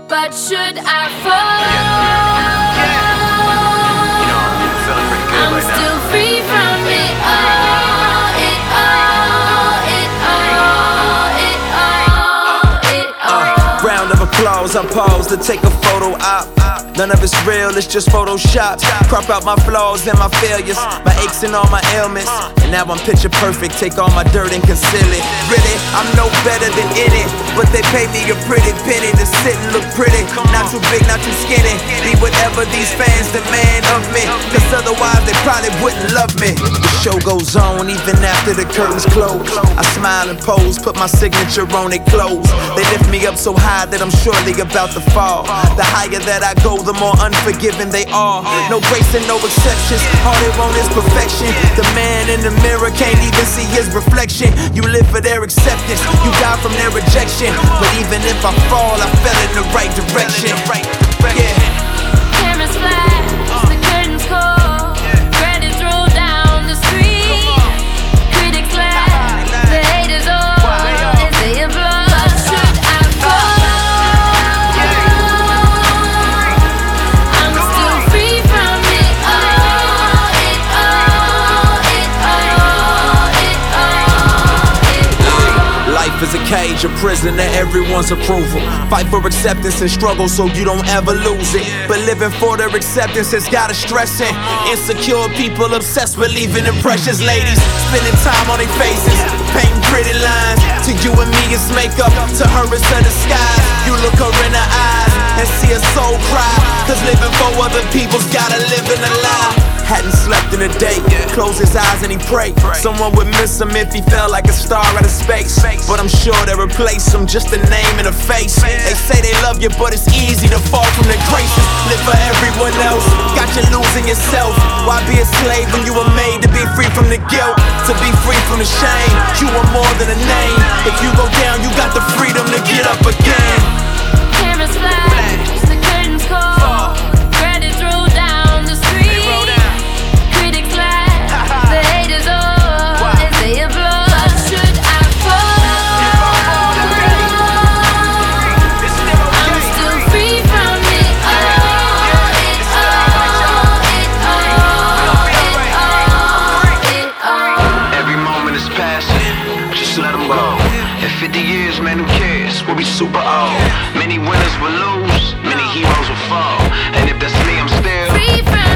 But should I fall? You know, I'm feeling pretty good I'm right now. still free from it all, it all, it all, it all, it all. Round of applause, I pause to take a photo op. None of it's real, it's just Photoshop. Crop out my flaws and my failures, my aches and all my ailments. And now I'm picture perfect, take all my dirt and conceal it. Really, I'm no better than any, but they pay me a pretty penny to sit and look pretty. Not too big, not too skinny. Be whatever these fans demand of me, cause otherwise they probably wouldn't love me. The show goes on even after the curtains close. I smile and pose, put my signature on their clothes. They lift me up so high that I'm surely about to fall. The higher that I go, the more unforgiving they are. No grace and no exceptions, all they want is perfection. The man in the mirror can't even see his reflection. You live for their acceptance, you die from their rejection. But even if I fall, I fell in the right direction. Yeah. Cameras flash, the curtains call, credits roll down the street. Critics laugh, the haters all, they say applaud. But should I fall? I'm still free from it all, it all, it all, it all, it all. Life is a cage, a prison to everyone's approval. Fight for acceptance and struggle so you don't ever lose it. But living for their acceptance has got us stressing. Insecure people obsessed with leaving impressions. Ladies spending time on their faces, painting pretty lines. To you and me it's makeup, to her it's a disguise. You look her in the eyes and see her soul cry, cause living for other people's gotta live in a lie. Hadn't slept in a day, closed his eyes and he prayed someone would miss him if he fell like a star out of space. But I'm sure they replace him, just a name and a face. They say they love you, but it's easy to fall from their graces. Live for everyone else, got you losing yourself. Why be a slave when you were made to be free from the guilt, to be free from the shame? You are more than a name. If you go down, you got the freedom to get up again. Cameras flash, the curtains call, credits roll down the street. Critics laugh, the haters all, they say applaud. But should I fall? I'm still free from it all, it all, it all, it all. Every moment is passing, just let them go. In 50 years, man, who cares? We'll be super old. Many winners will lose, many heroes will fall. And if that's me, I'm still Free from